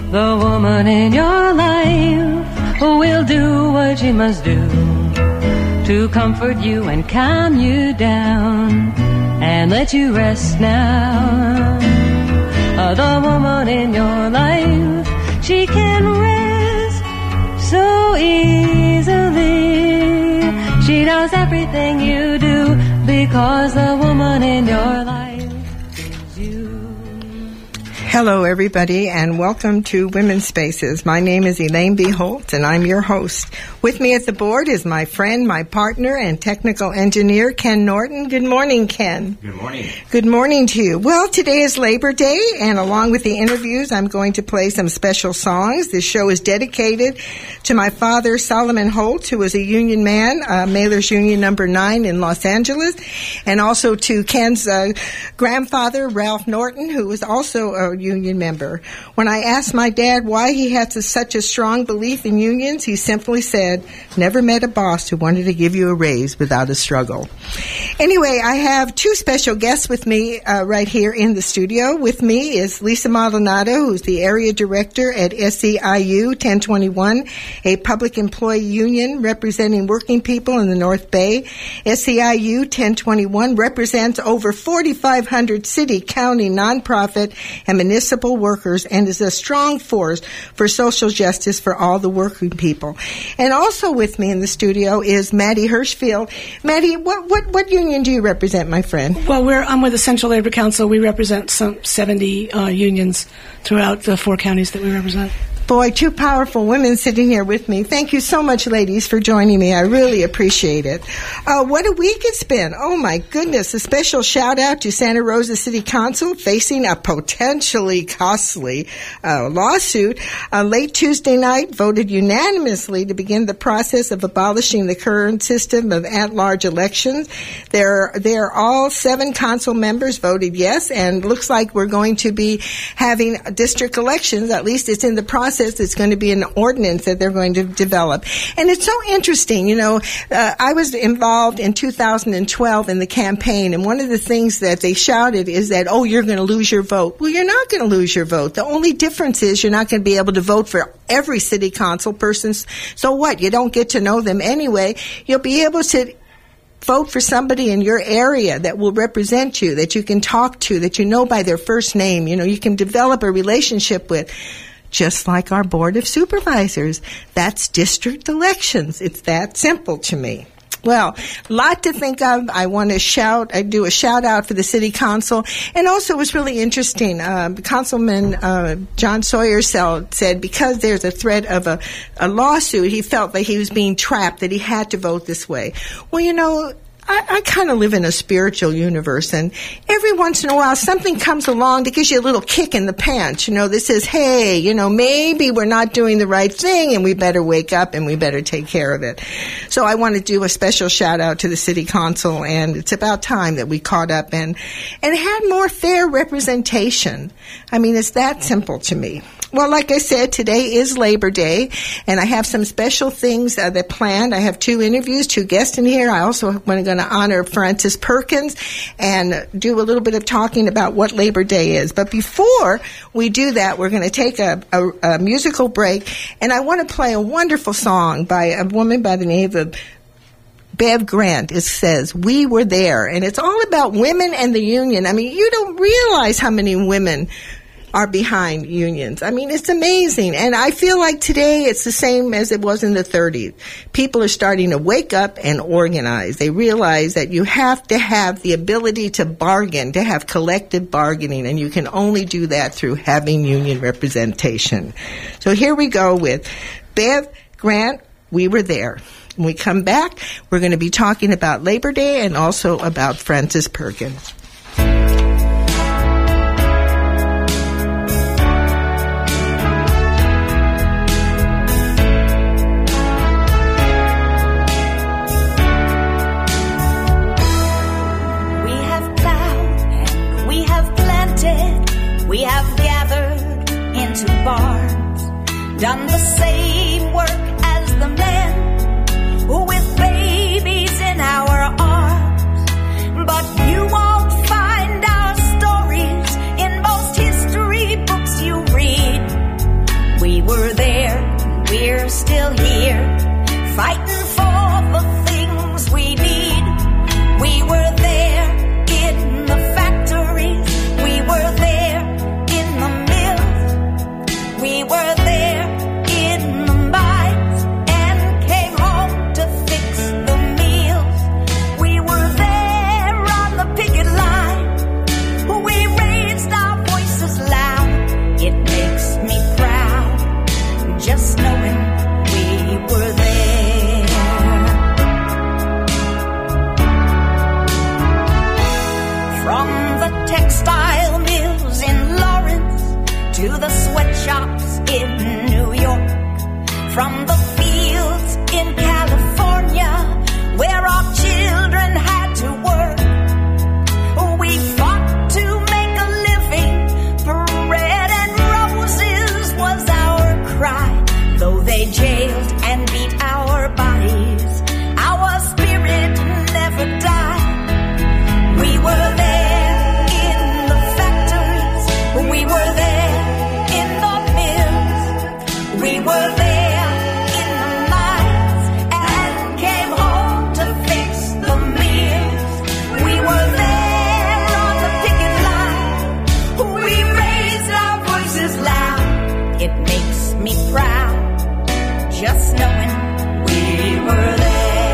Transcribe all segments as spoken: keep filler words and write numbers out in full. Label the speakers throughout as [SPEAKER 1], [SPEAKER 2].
[SPEAKER 1] The woman in your life who will do what she must do to comfort you and calm you down and let you rest now. Uh, the woman in your life, she can rest so easily. She knows everything you do because the woman in your life is you.
[SPEAKER 2] Hello, everybody, and welcome to Women's Spaces. My name is Elaine B. Holt, and I'm your host. With me at the board is my friend, my partner, and technical engineer, Ken Norton. Good morning, Ken.
[SPEAKER 3] Good morning.
[SPEAKER 2] Good morning to you. Well, today is Labor Day, and along with the interviews, I'm going to play some special songs. This show is dedicated to my father, Solomon Holt, who was a union man, uh, Mailers Union number nine in Los Angeles, and also to Ken's uh, grandfather, Ralph Norton, who was also a union member. When I asked my dad why he had such a strong belief in unions, he simply said, never met a boss who wanted to give you a raise without a struggle. Anyway, I have two special guests with me uh, right here in the studio. With me is Lisa Maldonado, who's the area director at S E I U ten twenty-one, a public employee union representing working people in the North Bay. S E I U ten twenty-one represents over forty-five hundred city, county, nonprofit, and municipal workers and is a strong force for social justice for all the working people. And also with me in the studio is Maddie Hirschfield. Maddie, what, what, what union do you represent, my friend?
[SPEAKER 4] Well, we're, I'm with the Central Labor Council. We represent some seventy uh, unions throughout the four counties that we represent.
[SPEAKER 2] Boy, two powerful women sitting here with me. Thank you so much, ladies, for joining me. I really appreciate it. Uh, what a week it's been. Oh, my goodness. A special shout-out to Santa Rosa City Council facing a potentially costly uh, lawsuit. Uh, late Tuesday night, voted unanimously to begin the process of abolishing the current system of at-large elections. There, there all seven council members voted yes, and looks like we're going to be having district elections. At least it's in the process. It's going to be an ordinance that they're going to develop. And it's so interesting, you know, uh, I was involved in two thousand twelve in the campaign, and one of the things that they shouted is that, oh, you're going to lose your vote. Well, you're not going to lose your vote. The only difference is you're not going to be able to vote for every city council person. So what? You don't get to know them anyway. You'll be able to vote for somebody in your area that will represent you, that you can talk to, that you know by their first name, you know, you can develop a relationship with. Just like our Board of Supervisors. That's district elections. It's that simple to me. Well, a lot to think of. I want to shout, I do a shout out for the City Council. And also it was really interesting. Uh, Councilman uh, John Sawyer said because there's a threat of a, a lawsuit, he felt that he was being trapped, that he had to vote this way. Well, you know, I, I kind of live in a spiritual universe, and every once in a while something comes along that gives you a little kick in the pants, you know, that says, hey, you know, maybe we're not doing the right thing and we better wake up and we better take care of it. So I want to do a special shout out to the City Council, and it's about time that we caught up and, and had more fair representation. I mean, it's that simple to me. Well, like I said, today is Labor Day, and I have some special things uh, that planned. I have two interviews, two guests in here. I also am going to honor Frances Perkins and do a little bit of talking about what Labor Day is. But before we do that, we're going to take a, a, a musical break, and I want to play a wonderful song by a woman by the name of Bev Grant. It says, We Were There, and it's all about women and the union. I mean, you don't realize how many women are behind unions. I mean, it's amazing. And I feel like today it's the same as it was in the thirties. People are starting to wake up and organize. They realize that you have to have the ability to bargain, to have collective bargaining, and you can only do that through having union representation. So here we go with Bev Grant, We Were There. When we come back, we're going to be talking about Labor Day and also about Frances Perkins.
[SPEAKER 5] Done the same work as the men with babies in our arms, but you won't find our stories in most history books you read. the sweatshops in New York, from the fields in California, where our children had to work. We fought to make a living, bread and roses was our cry. Though they jailed and beat our bodies, our spirit never died. We were there in the factories, we were there in the mills, we were there in the mines and came home to fix the meals. We were there on the picket line, we raised our voices loud. It makes me proud just knowing we were there.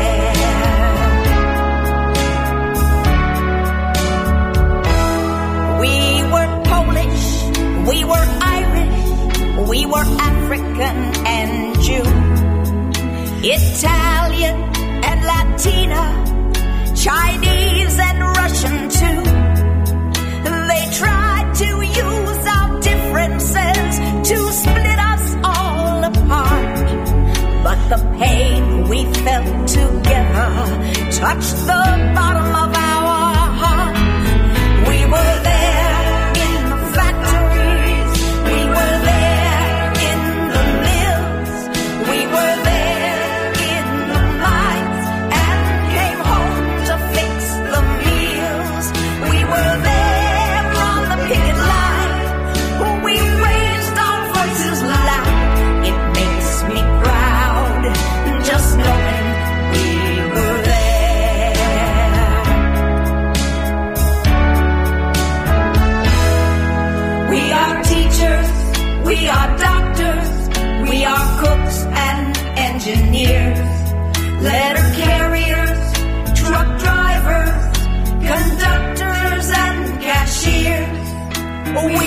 [SPEAKER 5] We were Polish, we were Irish, we were African and Jew, Italian and Latina, Chinese and Russian too. They tried to use our differences to split us all apart, but the pain we felt together touched the bottom of our hearts. We were there in the factories, we were there in the mills, we were there in the mines and came home to fix the meals. We were there on the picket line, we raised our voices loud. It makes me proud just knowing we were there. We are teachers, we are doctors, we are cooks and engineers, letter carriers, truck drivers, conductors and cashiers. We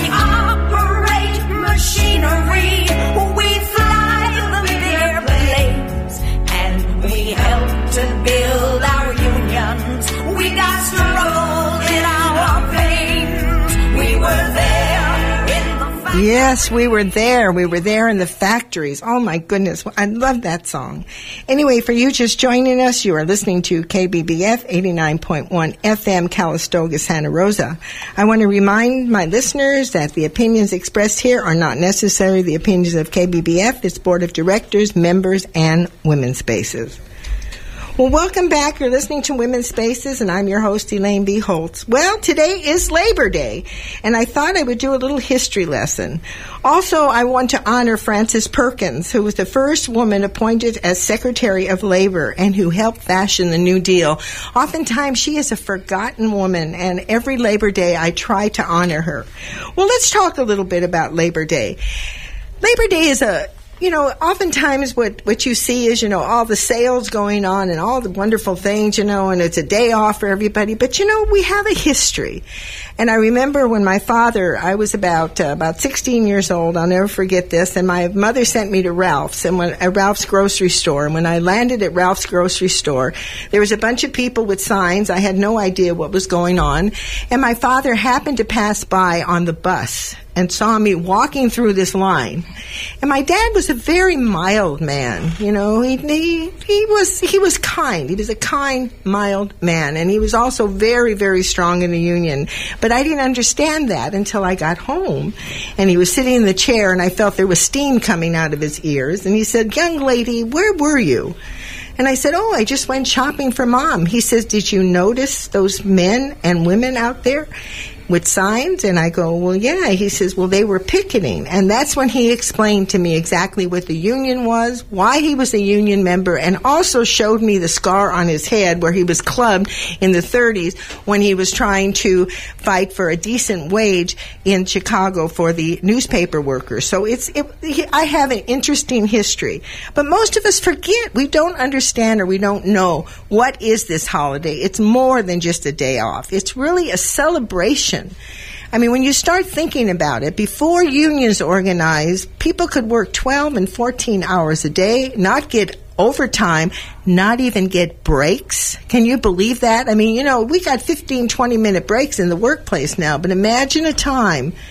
[SPEAKER 5] operate machinery, we fly the bigger planes, and we help to build our unions. We got struggle in our veins. We were there in the factories.
[SPEAKER 2] Yes, we were there. We were there in the factories. Oh, my goodness. I love that song. Anyway, for you just joining us, you are listening to K B B F eighty-nine point one F M, Calistoga, Santa Rosa. I want to remind my listeners that the opinions expressed here are not necessarily the opinions of K B B F, its board of directors, members, and Women's Spaces. Well, welcome back. You're listening to Women's Spaces, and I'm your host, Elaine B. Holtz. Well, today is Labor Day, and I thought I would do a little history lesson. Also, I want to honor Frances Perkins, who was the first woman appointed as Secretary of Labor and who helped fashion the New Deal. Oftentimes, she is a forgotten woman, and every Labor Day, I try to honor her. Well, let's talk a little bit about Labor Day. Labor Day is a You know, oftentimes what, what you see is, you know, all the sales going on and all the wonderful things, you know, and it's a day off for everybody. But, you know, we have a history. And I remember when my father, I was about uh, about sixteen years old, I'll never forget this, and my mother sent me to Ralph's, and when, at Ralph's grocery store. And when I landed at Ralph's grocery store, there was a bunch of people with signs. I had no idea what was going on. And my father happened to pass by on the bus and saw me walking through this line. And my dad was a very mild man, you know. He, he he was he was kind. He was a kind, mild man, and he was also very, very strong in the union. But I didn't understand that until I got home. And he was sitting in the chair, and I felt there was steam coming out of his ears. And he said, "Young lady, where were you?" And I said, "Oh, I just went shopping for Mom." He says, "Did you notice those men and women out there with signs?" And I go, "Well, yeah." He says, "Well, they were picketing." And that's when he explained to me exactly what the union was, why he was a union member, and also showed me the scar on his head where he was clubbed in the thirties when he was trying to fight for a decent wage in Chicago for the newspaper workers. So it's it, I have an interesting history. But most of us forget. We don't understand or we don't know what is this holiday. It's more than just a day off. It's really a celebration. I mean, when you start thinking about it, before unions organized, people could work twelve and fourteen hours a day, not get overtime, not even get breaks. Can you believe that? I mean, you know, we got fifteen, twenty minute breaks in the workplace now, but imagine a time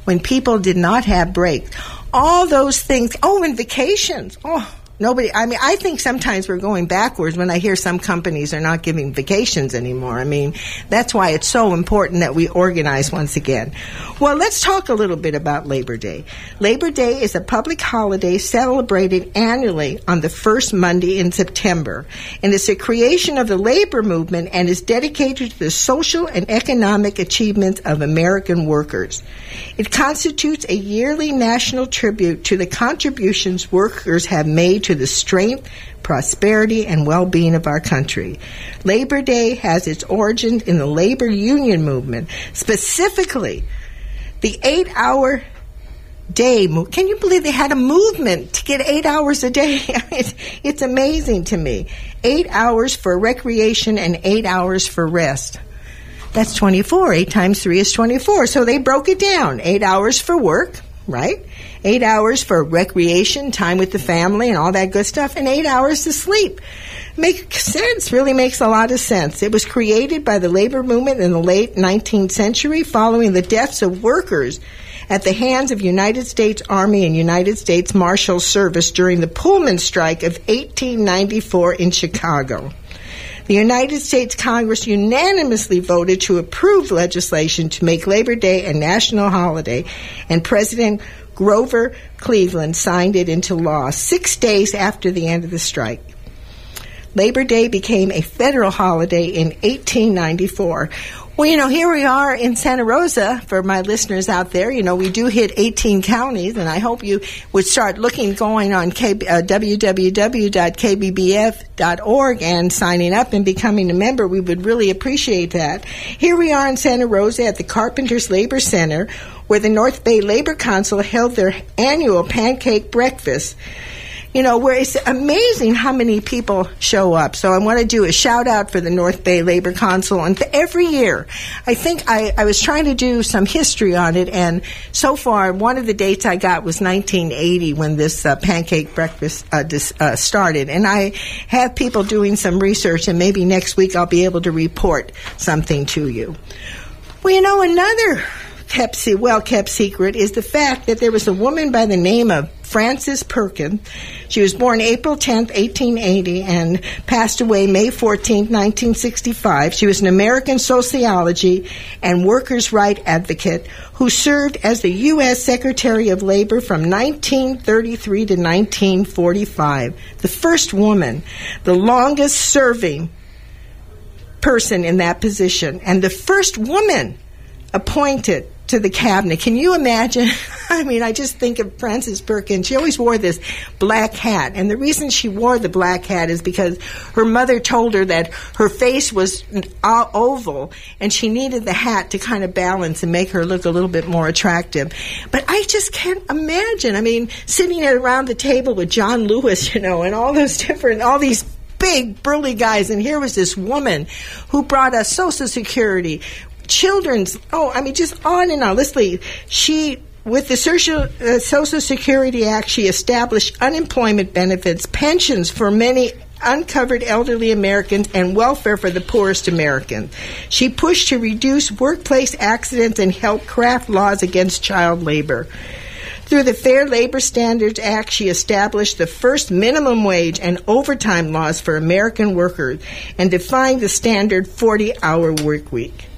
[SPEAKER 2] when people did not have breaks. All those things. Oh, and vacations. Oh, nobody. I mean, I think sometimes we're going backwards when I hear some companies are not giving vacations anymore. I mean, that's why it's so important that we organize once again. Well, let's talk a little bit about Labor Day. Labor Day is a public holiday celebrated annually on the first Monday in September, and it's a creation of the labor movement and is dedicated to the social and economic achievements of American workers. It constitutes a yearly national tribute to the contributions workers have made to the strength, prosperity, and well-being of our country. Labor Day has its origins in the labor union movement, specifically the eight-hour day. Mo- Can you believe they had a movement to get eight hours a day? it's, it's amazing to me. Eight hours for recreation and eight hours for rest. That's twenty-four. Eight times three is twenty-four. So they broke it down. Eight hours for work, right? Eight hours for recreation, time with the family and all that good stuff, and eight hours to sleep. Makes sense, really makes a lot of sense. It was created by the labor movement in the late nineteenth century following the deaths of workers at the hands of United States Army and United States Marshal Service during the Pullman strike of eighteen ninety-four in Chicago. The United States Congress unanimously voted to approve legislation to make Labor Day a national holiday, and President Grover Cleveland signed it into law six days after the end of the strike. Labor Day became a federal holiday in eighteen ninety-four. Well, you know, here we are in Santa Rosa. For my listeners out there, you know, we do hit eighteen counties, and I hope you would start looking, going on K, uh, w w w dot k b b f dot org and signing up and becoming a member. We would really appreciate that. Here we are in Santa Rosa at the Carpenters Labor Center, where the North Bay Labor Council held their annual pancake breakfast. You know, where it's amazing how many people show up. So I want to do a shout out for the North Bay Labor Council. And th- every year, I think I, I was trying to do some history on it. And so far, one of the dates I got was nineteen eighty when this uh, pancake breakfast uh, dis, uh, started. And I have people doing some research, and maybe next week I'll be able to report something to you. Well, you know, another kept, well-kept secret is the fact that there was a woman by the name of Frances Perkins. She was born April tenth, eighteen eighty, and passed away May fourteenth, nineteen sixty-five. She was an American sociology and workers' rights advocate who served as the U S Secretary of Labor from nineteen thirty-three to nineteen forty-five. The first woman, the longest-serving person in that position, and the first woman appointed to the cabinet. Can you imagine? I mean, I just think of Frances Perkins. She always wore this black hat. And the reason she wore the black hat is because her mother told her that her face was oval and she needed the hat to kind of balance and make her look a little bit more attractive. But I just can't imagine. I mean, sitting around the table with John Lewis, you know, and all those different, all these big, burly guys. And here was this woman who brought us Social Security, children's, oh, I mean, just on and on. Let's leave. She, with the Social, uh, Social Security Act, she established unemployment benefits, pensions for many uncovered elderly Americans, and welfare for the poorest Americans. She pushed to reduce workplace accidents and help craft laws against child labor. Through the Fair Labor Standards Act, she established the first minimum wage and overtime laws for American workers and defined the standard forty-hour work week.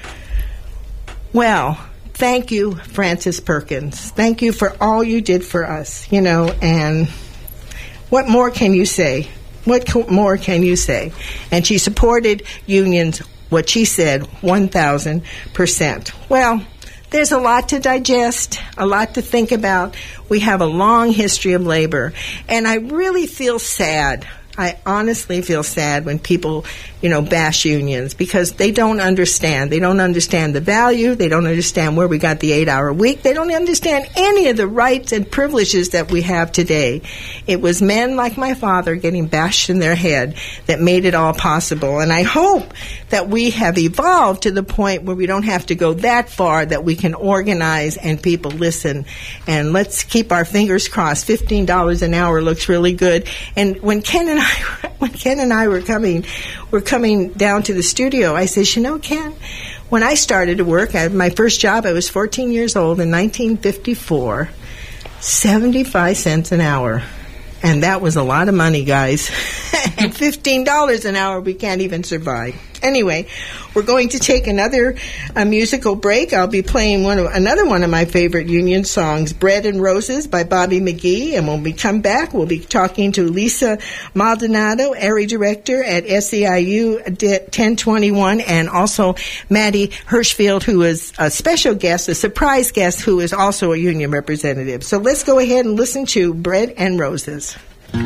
[SPEAKER 2] Well, thank you, Frances Perkins. Thank you for all you did for us, you know, and what more can you say? What co- more can you say? And she supported unions, what she said, one thousand percent. Well, there's a lot to digest, a lot to think about. We have a long history of labor, and I really feel sad. I honestly feel sad when people, you know, bash unions because they don't understand. They don't understand the value. They don't understand where we got the eight-hour week. They don't understand any of the rights and privileges that we have today. It was men like my father getting bashed in their head that made it all possible. And I hope that we have evolved to the point where we don't have to go that far, that we can organize and people listen. And let's keep our fingers crossed. fifteen dollars an hour looks really good. And when Ken and I When Ken and I were coming, were coming down to the studio, I said, you know, Ken, when I started to work, I, my first job, I was fourteen years old in nineteen fifty-four, seventy-five cents an hour. And that was a lot of money, guys. At fifteen dollars an hour, we can't even survive. Anyway, we're going to take another uh, musical break. I'll be playing one of, another one of my favorite union songs, Bread and Roses by Bobby McGee. And when we come back, we'll be talking to Lisa Maldonado, area director at S E I U ten twenty-one, and also Maddie Hirschfield, who is a special guest, a surprise guest, who is also a union representative. So let's go ahead and listen to Bread and Roses.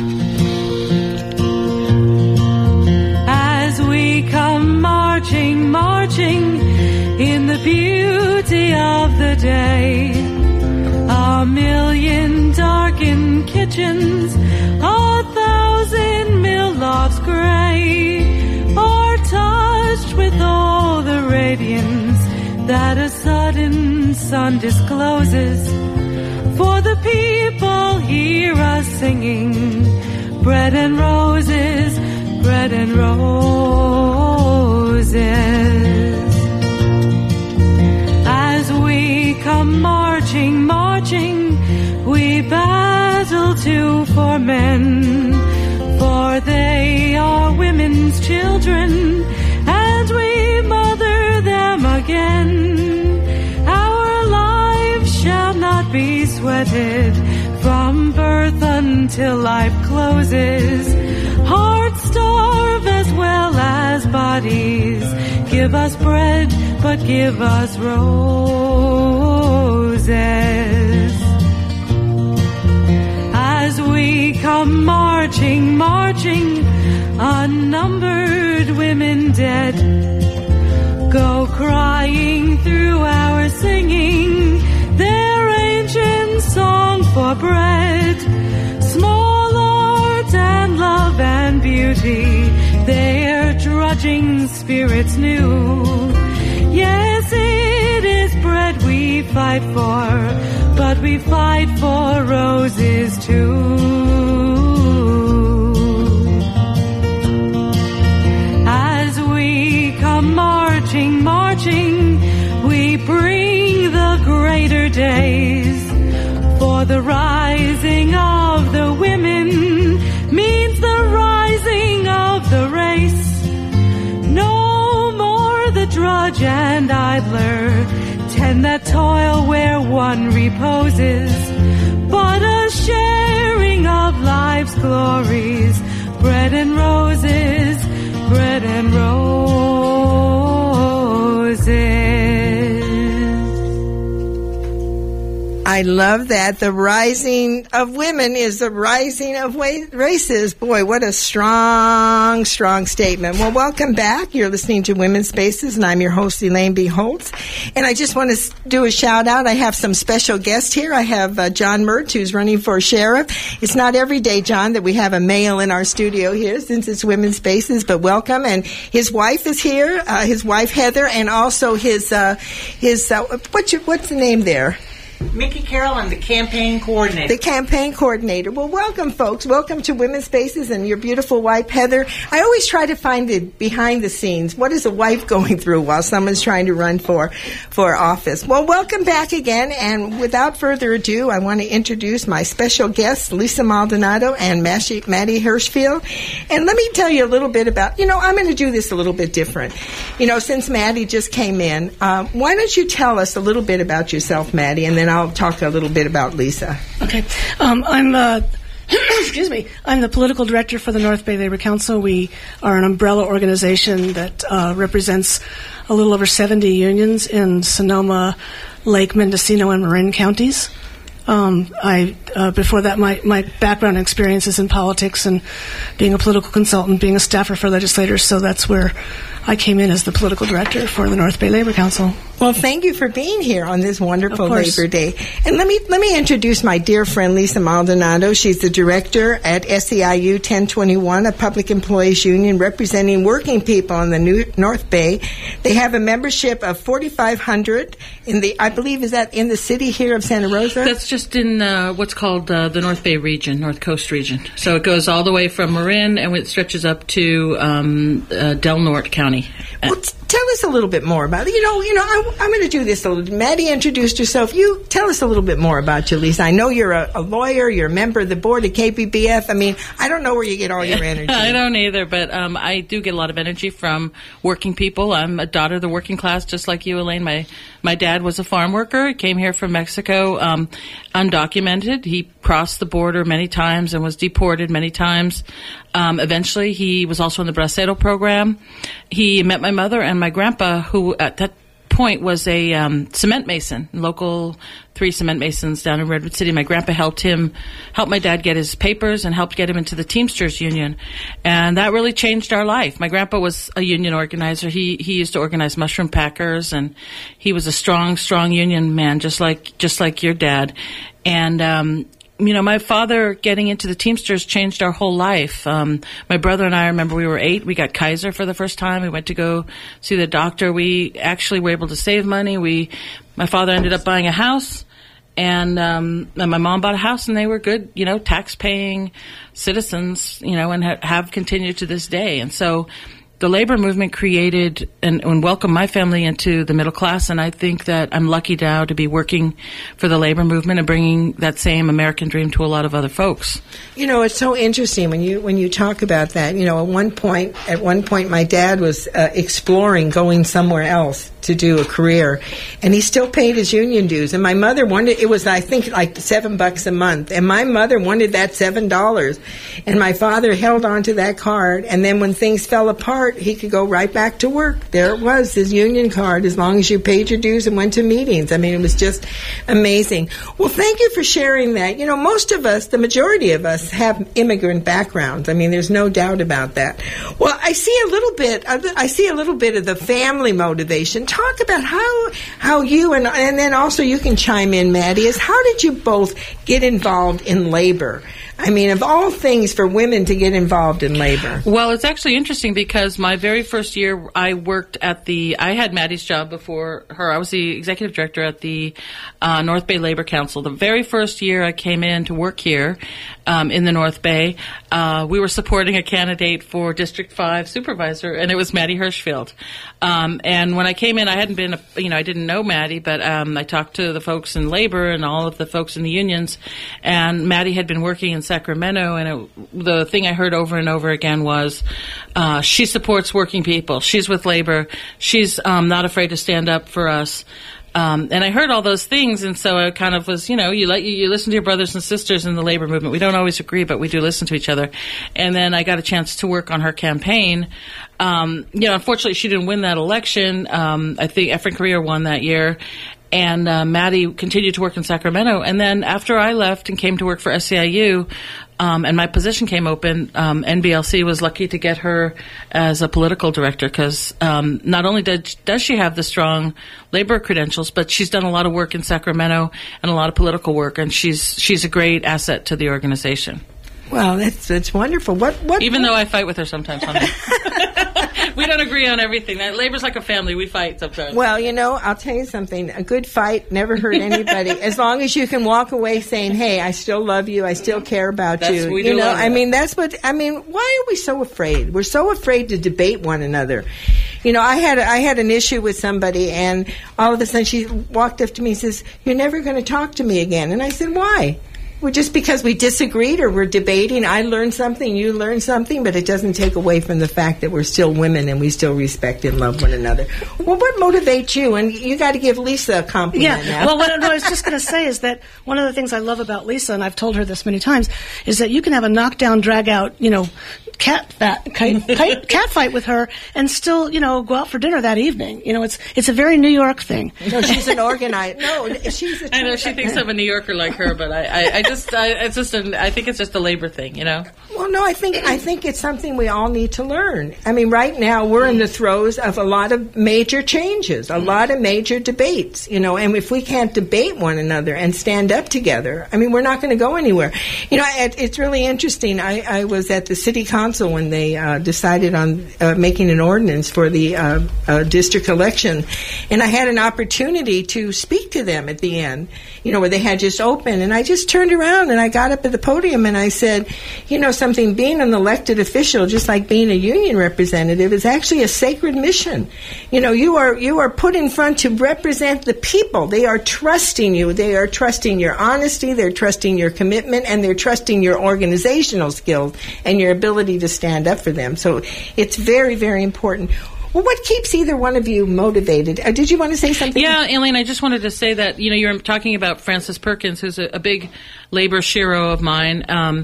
[SPEAKER 1] As we come marching, marching in the beauty of the day, a million darkened kitchens, a thousand mill lofts gray, are touched with all the radiance that a sudden sun discloses. For the people hear us singing, bread and roses, bread and roses. As we come marching, marching, we battle too for men, for they are women's children, and we mother them again. Our lives shall not be sweated from birth until life closes. Hearts starve as well as bodies. Give us bread, but give us roses. As we come marching, marching, unnumbered women dead go crying through our singing their ancient song for bread. Small art and love and beauty, their drudging spirits new. Yes, it is bread we fight for, but we fight for roses too. As we come marching, marching, we bring the greater days. For the rising of the women means the rising of the race. No more the drudge and idler tend that toil where one reposes, but a sharing of life's glories, bread and roses, bread and roses.
[SPEAKER 2] I love that. The rising of women is the rising of wa- races. Boy, what a strong, strong statement. Well, welcome back. You're listening to Women's Spaces, and I'm your host, Elaine B. Holtz. And I just want to do a shout-out. I have some special guests here. I have uh, John Mert, who's running for sheriff. It's not every day, John, that we have a male in our studio here, since it's Women's Spaces, but welcome. And his wife is here, uh, his wife, Heather, and also his, uh, his uh, what's, your, what's the name there?
[SPEAKER 3] Mickey Carroll, I'm the campaign coordinator.
[SPEAKER 2] The campaign coordinator. Well, welcome, folks. Welcome to Women's Spaces and your beautiful wife, Heather. I always try to find the behind the scenes. What is a wife going through while someone's trying to run for, for office? Well, welcome back again. And without further ado, I want to introduce my special guests, Lisa Maldonado and Maddie Hirschfield. And let me tell you a little bit about, you know, I'm going to do this a little bit different. You know, since Maddie just came in, um, why don't you tell us a little bit about yourself, Maddie, and then I'll talk a little bit about Lisa.
[SPEAKER 4] Okay. Um, I'm, uh, excuse me, I'm the political director for the North Bay Labor Council. We are an umbrella organization that uh, represents a little over seventy unions in Sonoma, Lake, Mendocino, and Marin counties. Um, I uh, before that, my, my background and experience is in politics and being a political consultant, being a staffer for legislators, so that's where I came in as the political director for the North Bay Labor Council.
[SPEAKER 2] Well, thank you for being here on this wonderful Labor Day. And let me let me introduce my dear friend, Lisa Maldonado. She's the director at S E I U ten twenty-one, a public employees union representing working people in the New North Bay. They have a membership of forty-five hundred in the, I believe, is that in the city here of Santa Rosa?
[SPEAKER 6] That's just in uh, what's called uh, the North Bay region, North Coast region. So it goes all the way from Marin and it stretches up to um, uh, Del Norte County.
[SPEAKER 2] Well, t- tell us a little bit more about it. You know, you know, I, I'm going to do this a little. Maddie introduced herself. You tell us a little bit more about you, Lisa. I know you're a, a lawyer. You're a member of the board at K P B F. I mean, I don't know where you get all your energy.
[SPEAKER 6] I don't either, but um, I do get a lot of energy from working people. I'm a daughter of the working class, just like you, Elaine. My my dad was a farm worker. He came here from Mexico, um, undocumented. He crossed the border many times and was deported many times. Um, eventually, he was also in the Bracero program. He met my mother and my grandpa, who at that point was a um, cement mason, local three cement masons down in Redwood City. My grandpa helped him, helped my dad get his papers and helped get him into the Teamsters Union. And that really changed our life. My grandpa was a union organizer. He he used to organize mushroom packers, and he was a strong, strong union man, just like just like your dad. And um you know, my father getting into the Teamsters changed our whole life. Um, my brother and I, remember we were eight. We got Kaiser for the first time. We went to go see the doctor. We actually were able to save money. We, my father ended up buying a house, and, um, and my mom bought a house, and they were good, you know, tax-paying citizens, you know, and ha- have continued to this day. And so the labor movement created and, and welcomed my family into the middle class, and I think that I'm lucky now to be working for the labor movement and bringing that same American dream to a lot of other folks.
[SPEAKER 2] You know, it's so interesting when you when you talk about that. You know, at one point, at one point, my dad was uh, exploring going somewhere else to do a career, and he still paid his union dues. And my mother wanted, it was, I think, like seven bucks a month, and my mother wanted that seven dollars, and my father held on to that card. And then when things fell apart, he could go right back to work. There it was, his union card, as long as you paid your dues and went to meetings. I mean, it was just amazing. Well, thank you for sharing that. You know, most of us, the majority of us, have immigrant backgrounds. I mean, there's no doubt about that. Well, I see a little bit, I see a little bit of the family motivation. Talk about how how you, and and then also you can chime in, Maddie, is how did you both get involved in labor? I mean, of all things for women to get involved in labor.
[SPEAKER 6] Well, it's actually interesting because my very first year I worked at the, I had Maddie's job before her. I was the executive director at the uh, North Bay Labor Council. The very first year I came in to work here um, in the North Bay, uh, we were supporting a candidate for District five supervisor, and it was Maddie Hirschfield. Um, and when I came in, I hadn't been, a, you know, I didn't know Maddie, but um, I talked to the folks in labor and all of the folks in the unions, and Maddie had been working in Sacramento, and it, the thing I heard over and over again was uh, she supports working people. She's with labor. She's um, not afraid to stand up for us. Um, and I heard all those things, and so I kind of was, you know, you let you, you listen to your brothers and sisters in the labor movement. We don't always agree, but we do listen to each other. And then I got a chance to work on her campaign. Um, you know, unfortunately, she didn't win that election. Um, I think Efren Correa won that year. And uh, Maddie continued to work in Sacramento. And then after I left and came to work for S E I U, um, and my position came open, um, N B L C was lucky to get her as a political director because um, not only did, does she have the strong labor credentials, but she's done a lot of work in Sacramento and a lot of political work, and she's she's a great asset to the organization.
[SPEAKER 2] Well, that's that's wonderful. What what?
[SPEAKER 6] Even
[SPEAKER 2] what?
[SPEAKER 6] though I fight with her sometimes on that. We don't agree on everything. That labor's like a family. We fight sometimes.
[SPEAKER 2] Well, you know, I'll tell you something. A good fight never hurt anybody. As long as you can walk away saying, "Hey, I still love you. I still care about
[SPEAKER 6] that's,
[SPEAKER 2] you."
[SPEAKER 6] We
[SPEAKER 2] you
[SPEAKER 6] do
[SPEAKER 2] know,
[SPEAKER 6] love
[SPEAKER 2] I
[SPEAKER 6] that.
[SPEAKER 2] mean, that's what I mean. Why are we so afraid? We're so afraid to debate one another. You know, I had I had an issue with somebody, and all of a sudden she walked up to me and says, "You're never going to talk to me again." And I said, "Why?" Well, just because we disagreed or we're debating, I learned something, you learned something, but it doesn't take away from the fact that we're still women and we still respect and love one another. Well, what motivates you? And you got to give Lisa a compliment
[SPEAKER 4] Yeah.
[SPEAKER 2] now.
[SPEAKER 4] Well, what, what I was just going to say is that one of the things I love about Lisa, and I've told her this many times, is that you can have a knockdown, drag out, you know, cat fat, kite, kite, cat fight with her and still, you know, go out for dinner that evening. You know, it's it's a very New York thing.
[SPEAKER 2] No, she's an organizer. No, she's a
[SPEAKER 6] I know she thinks I'm a New Yorker like her, but I, I, I just, I, it's just, a, I think it's just a labor thing, you know.
[SPEAKER 2] Well, no, I think I think it's something we all need to learn. I mean, right now we're in the throes of a lot of major changes, a lot of major debates, you know. And if we can't debate one another and stand up together, I mean, we're not going to go anywhere. You know, it, it's really interesting. I, I was at the city council Council when they uh, decided on uh, making an ordinance for the uh, uh, district election. And I had an opportunity to speak to them at the end, you know, where they had just opened. And I just turned around and I got up at the podium and I said, you know something, being an elected official, just like being a union representative, is actually a sacred mission. You know, you are you are put in front to represent the people. They are trusting you. They are trusting your honesty. They're trusting your commitment, and they're trusting your organizational skills and your ability to stand up for them. So it's very, very important. Well, what keeps either one of you motivated? Uh, did you want to say something?
[SPEAKER 6] Yeah, Elaine, I just wanted to say that, you know, you're talking about Frances Perkins, who's a, a big labor shero of mine. Um,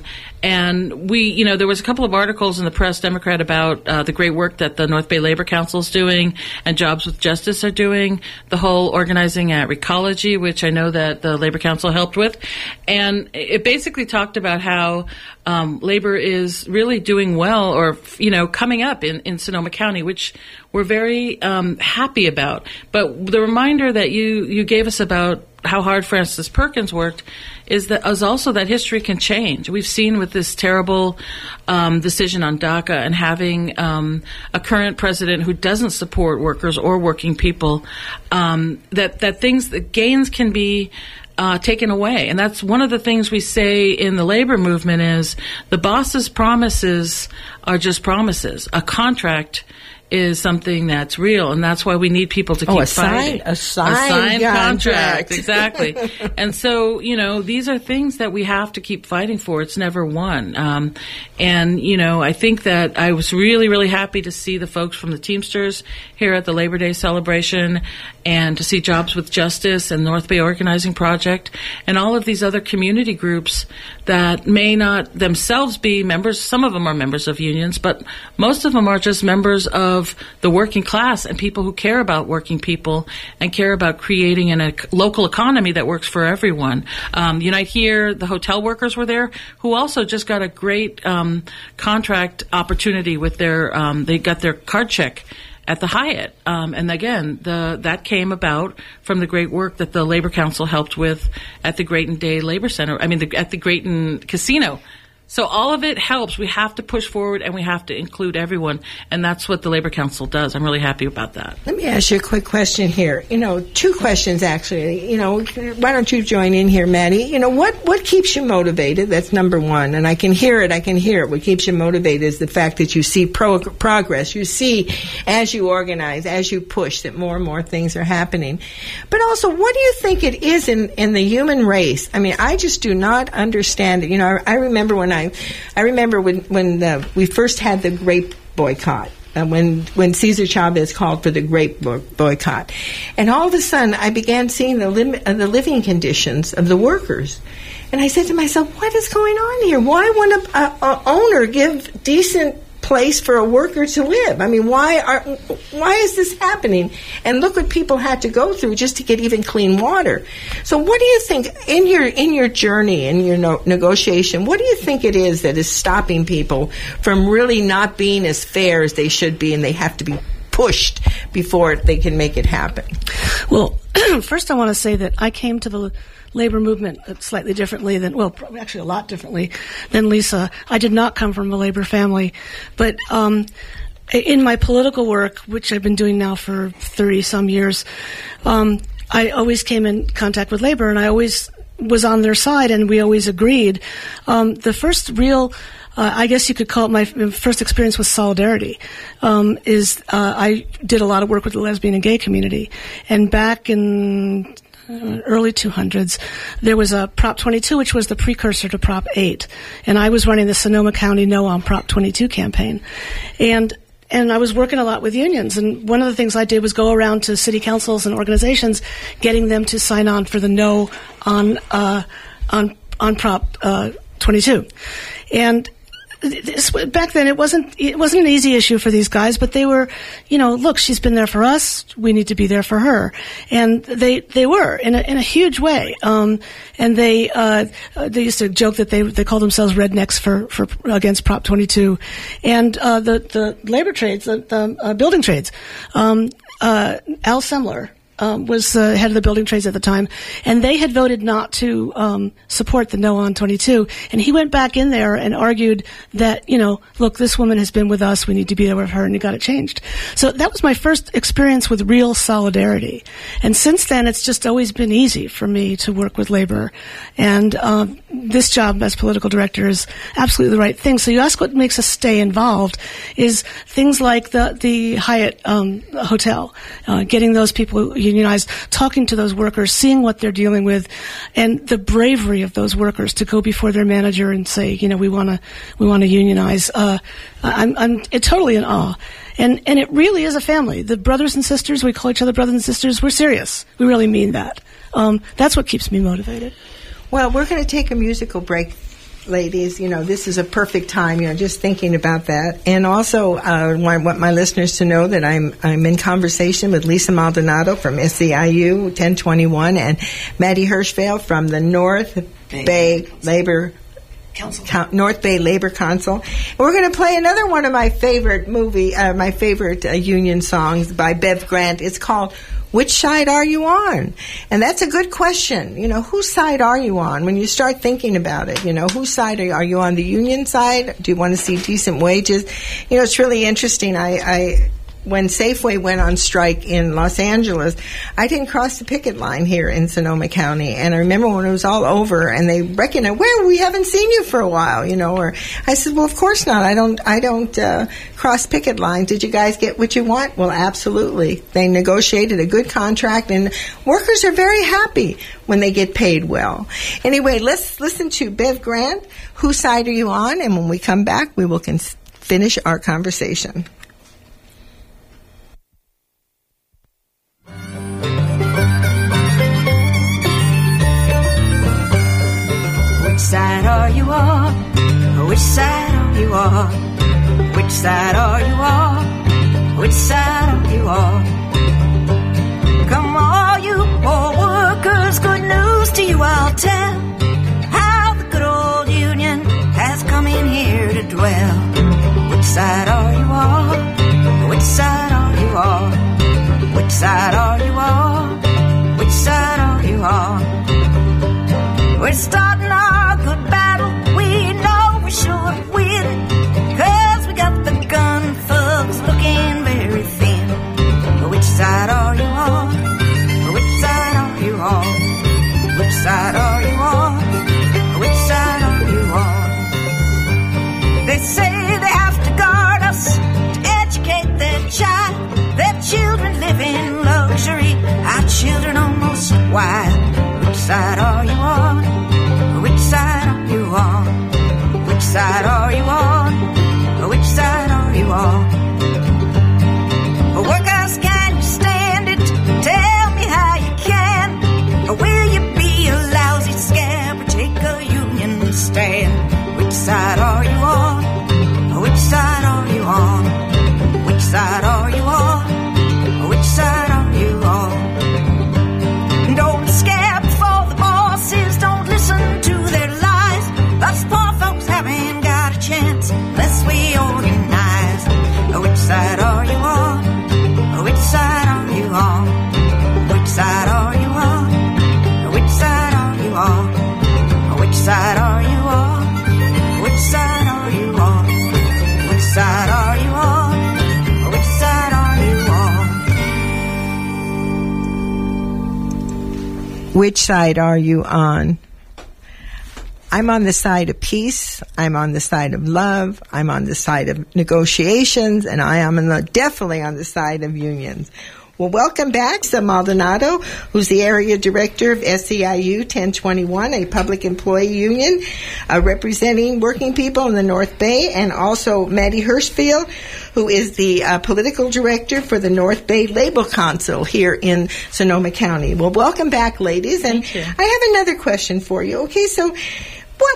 [SPEAKER 6] and we, you know, there was a couple of articles in the Press Democrat about uh, the great work that the North Bay Labor Council is doing and Jobs with Justice are doing, the whole organizing at Recology, which I know that the Labor Council helped with. And it basically talked about how um, labor is really doing well, or, you know, coming up in, in Sonoma County, which we're very um, happy about. But the reminder that you, you gave us about how hard Frances Perkins worked is that is also that history can change. We've seen with this terrible um, decision on DACA and having um, a current president who doesn't support workers or working people, um, that that things that gains can be Uh, taken away. And that's one of the things we say in the labor movement is the boss's promises are just promises. A contract is something that's real, and that's why we need people to keep
[SPEAKER 2] oh, a
[SPEAKER 6] fighting.
[SPEAKER 2] Sign, a signed,
[SPEAKER 6] a signed contract.
[SPEAKER 2] contract.
[SPEAKER 6] Exactly. And so, you know, these are things that we have to keep fighting for. It's never won. Um, and, you know, I think that I was really, really happy to see the folks from the Teamsters here at the Labor Day celebration, and to see Jobs with Justice and North Bay Organizing Project and all of these other community groups that may not themselves be members. Some of them are members of unions, but most of them are just members of the working class and people who care about working people and care about creating an, a local economy that works for everyone. Um, Unite Here, the hotel workers were there, who also just got a great um, contract opportunity with their, um, they got their card check at the Hyatt. Um, and again, the that came about from the great work that the Labor Council helped with at the Grayton Day Labor Center, I mean, the, at the Grayton Casino. So all of it helps. We have to push forward, and we have to include everyone, and that's what the Labor Council does. I'm really happy about that.
[SPEAKER 2] Let me ask you a quick question here. You know, two questions, actually. You know, why don't you join in here, Maddie? You know, what, what keeps you motivated? That's number one. And I can hear it. I can hear it. What keeps you motivated is the fact that you see pro- progress. You see, as you organize, as you push, that more and more things are happening. But also, what do you think it is in, in the human race? I mean, I just do not understand it. You know, I, I remember when I, I remember when, when the, we first had the grape boycott. Uh, when when Cesar Chavez called for the grape boycott, and all of a sudden I began seeing the lim- uh, the living conditions of the workers, and I said to myself, "What is going on here? Why won't a, a, a owner give decent place for a worker to live? I mean, why are why is this happening? And look what people had to go through just to get even clean water. So, what do you think in your in your journey in your no- negotiation? What do you think it is that is stopping people from really not being as fair as they should be, and they have to be pushed before they can make it happen?
[SPEAKER 4] Well, first I want to say that I came to the labor movement slightly differently than, well, actually a lot differently than Lisa. I did not come from a labor family, but um, in my political work, which I've been doing now for thirty some years, um, I always came in contact with labor, and I always was on their side, and we always agreed. Um, the first real Uh, I guess you could call it my first experience with solidarity, um, is uh, I did a lot of work with the lesbian and gay community. And back in uh, early two hundreds, there was a Prop twenty-two, which was the precursor to Prop eight. And I was running the Sonoma County No on Prop twenty-two campaign. And And I was working a lot with unions, and one of the things I did was go around to city councils and organizations, getting them to sign on for the no on uh, on on Prop uh, twenty-two. And this, back then, it wasn't it wasn't an easy issue for these guys, but they were, you know, look, she's been there for us, we need to be there for her, and they they were in a in a huge way. Um, and they uh, they used to joke that they they called themselves rednecks for for against Prop twenty-two, and uh, the the labor trades, the, the uh, building trades, um, uh, Al Semler um, was the head of the building trades at the time, and they had voted not to um, support the No on twenty-two. And he went back in there and argued that, you know, look, this woman has been with us, we need to be there with her, and he got it changed. So that was my first experience with real solidarity. And since then, it's just always been easy for me to work with labor. And um, this job as political director is absolutely the right thing. So you ask what makes us stay involved is things like the, the Hyatt um, Hotel, uh, getting those people unionized, talking to those workers, seeing what they're dealing with, and the bravery of those workers to go before their manager and say, you know, we want to we want to unionize. Uh, I'm, I'm totally in awe. And and it really is a family. The brothers and sisters, we call each other brothers and sisters, we're serious. We really mean that. Um, that's what keeps me motivated.
[SPEAKER 2] Well, we're going to take a musical break, ladies. You know, this is a perfect time, you know, just thinking about that. And also, uh, I want my listeners to know that I'm I'm in conversation with Lisa Maldonado from S E I U ten twenty-one and Maddie Hirschfeld from the North Bay, Bay Labor Council. Co- North Bay Labor Council. And we're going to play another one of my favorite movie, uh, my favorite uh, union songs by Bev Grant. It's called Which Side Are You On? And that's a good question. You know, whose side are you on? When you start thinking about it, you know, whose side are you? Are you on the union side? Do you want to see decent wages? You know, it's really interesting. I, I when Safeway went on strike in Los Angeles, I didn't cross the picket line here in Sonoma County. And I remember when it was all over and they recognized, where we haven't seen you for a while, you know, or I said, well, of course not. I don't, I don't, uh, cross picket line. Did you guys get what you want? Well, absolutely. They negotiated a good contract and workers are very happy when they get paid well. Anyway, let's listen to Bev Grant. Whose side are you on? And when we come back, we will con- finish our conversation.
[SPEAKER 5] Which side are you on? Which side are you on? Which side are you on? Which side are you on? Come all you poor workers, good news to you I'll tell. How the good old union has come in here to dwell. Which side are you on? Which side are you on? Which side are you on? Which side are you on? We're starting our good battle, we know we're sure to win, 'cause we got the gun thugs looking very thin. Which side are you on? Which side are you on? Which side are you on? Which side are you on? They say they have to guard us to educate their child. Their children live in luxury, our children almost wild. Which side are you on? Which side are you on? Which side are you on? Which side are you on? Workers, can you stand it? Tell me how you can. Or will you be a lousy scab or take a union stand? Which side are you on? Which side are you on? Which side are you on? Which side are you on? Don't scab for the bosses, don't listen to their lies. Us poor folks haven't got a chance unless we organize. Which side are you on? Which side are you on? Which side are you on? Which side are you on? Which side are you on? Which side are you on? Which side are you on? Which side are you on?
[SPEAKER 2] Which side are you on? I'm on the side of peace. I'm on the side of love. I'm on the side of negotiations, and I am on the, definitely on the side of unions. Well, welcome back, Lisa Maldonado, who's the area director of S E I U ten twenty-one, a public employee union uh, representing working people in the North Bay, and also Maddie Hirschfeld, who is the uh, political director for the North Bay Labor Council here in Sonoma County. Well, welcome back, ladies. And
[SPEAKER 6] Thank you.
[SPEAKER 2] I have another question for you. Okay, so what what do you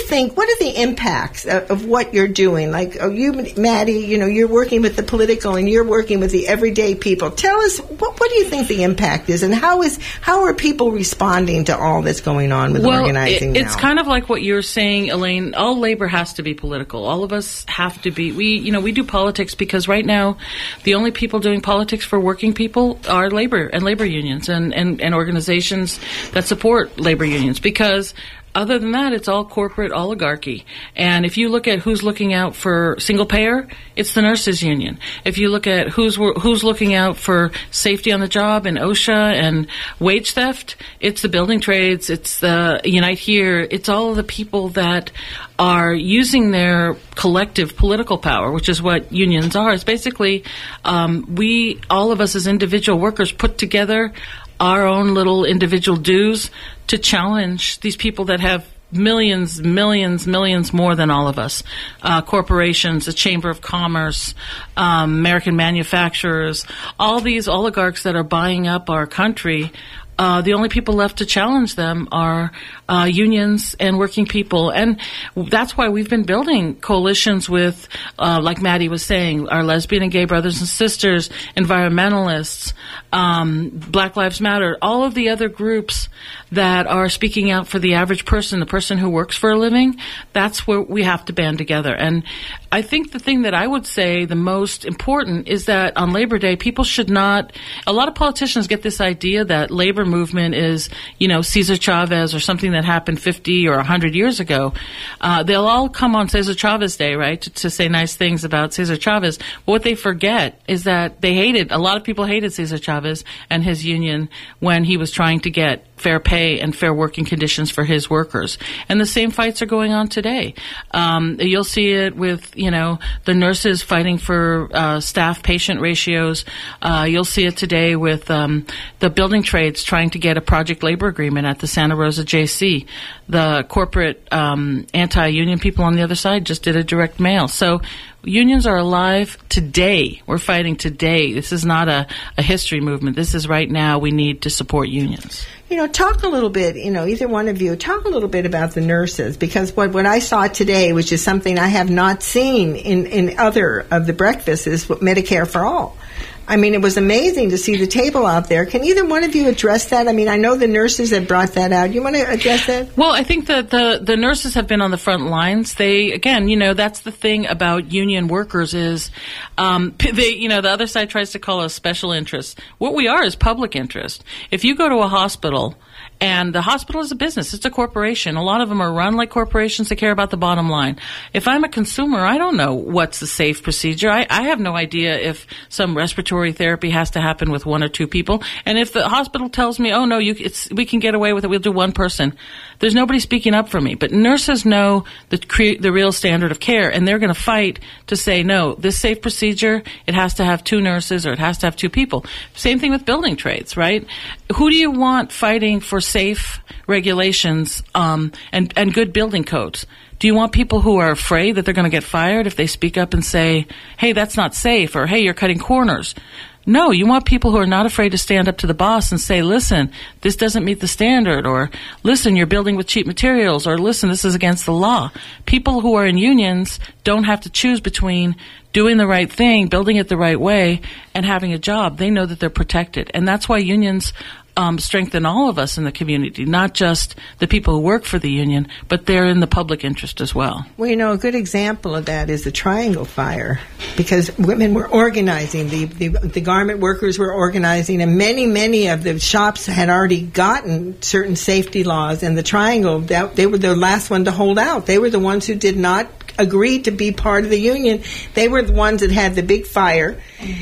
[SPEAKER 2] think, what are the impacts of, of what you're doing? Like, oh, you, Maddie, you know, you're working with the political and you're working with the everyday people. Tell us, what, what do you think the impact is, and how is how are people responding to all that's going on with
[SPEAKER 6] well,
[SPEAKER 2] organizing
[SPEAKER 6] it,
[SPEAKER 2] now?
[SPEAKER 6] It's kind of like what you're saying, Elaine. All labor has to be political. All of us have to be. We, you know, we do politics because right now the only people doing politics for working people are labor and labor unions and, and, and organizations that support labor unions, because other than that, it's all corporate oligarchy. And if you look at who's looking out for single payer, it's the nurses union. If you look at who's who's looking out for safety on the job and OSHA and wage theft, it's the building trades, it's the Unite Here, it's all of the people that are using their collective political power, which is what unions are. It's basically um, we, all of us as individual workers, put together our own little individual dues to challenge these people that have millions, millions, millions more than all of us. Uh, corporations, the Chamber of Commerce, um, American manufacturers, all these oligarchs that are buying up our country. Uh, the only people left to challenge them are uh, unions and working people. And that's why we've been building coalitions with, uh, like Maddie was saying, our lesbian and gay brothers and sisters, environmentalists, um, Black Lives Matter, all of the other groups that are speaking out for the average person, the person who works for a living. That's where we have to band together. And I think the thing that I would say the most important is that on Labor Day, people should not, a lot of politicians get this idea that labor movement is, you know, Cesar Chavez or something that happened fifty or one hundred years ago. Uh, they'll all come on Cesar Chavez Day, right, to, to say nice things about Cesar Chavez. But what they forget is that they hated, a lot of people hated Cesar Chavez and his union when he was trying to get fair pay and fair working conditions for his workers. And the same fights are going on today. Um, you'll see it with, you know, the nurses fighting for uh, staff-patient ratios. Uh, you'll see it today with um, the building trades trying to get a project labor agreement at the Santa Rosa J C. The corporate um, anti-union people on the other side just did a direct mail. So unions are alive today. We're fighting today. This is not a, a history movement. This is right now. We need to support unions.
[SPEAKER 2] You know, talk a little bit, you know, either one of you, talk a little bit about the nurses, because what, what I saw today, which is something I have not seen in, in other of the breakfasts, is Medicare for All. I mean, it was amazing to see the table out there. Can either one of you address that? I mean, I know the nurses that brought that out. You want to address that?
[SPEAKER 6] Well, I think that the, the nurses have been on the front lines. They, again, you know, that's the thing about union workers is, um, they, you know, the other side tries to call us special interests. What we are is public interest. If you go to a hospital, and the hospital is a business. It's a corporation. A lot of them are run like corporations that care about the bottom line. If I'm a consumer, I don't know what's the safe procedure. I, I have no idea if some respiratory therapy has to happen with one or two people. And if the hospital tells me, oh, no, you, it's, we can get away with it, we'll do one person, there's nobody speaking up for me. But nurses know the, cre- the real standard of care, and they're going to fight to say, no, this safe procedure, it has to have two nurses or it has to have two people. Same thing with building trades, right? Who do you want fighting for safe regulations um, and, and good building codes? Do you want people who are afraid that they're going to get fired if they speak up and say, hey, that's not safe, or hey, you're cutting corners? No, you want people who are not afraid to stand up to the boss and say, listen, this doesn't meet the standard, or listen, you're building with cheap materials, or listen, this is against the law. People who are in unions don't have to choose between doing the right thing, building it the right way, and having a job. They know that they're protected. And that's why unions Um, strengthen all of us in the community, not just the people who work for the union, but they're in the public interest as well.
[SPEAKER 2] Well, you know, a good example of that is the Triangle Fire, because women were organizing, the, the, the garment workers were organizing, and many, many of the shops had already gotten certain safety laws, and the Triangle, that, they were the last one to hold out. They were the ones who did not agree to be part of the union. They were the ones that had the big fire,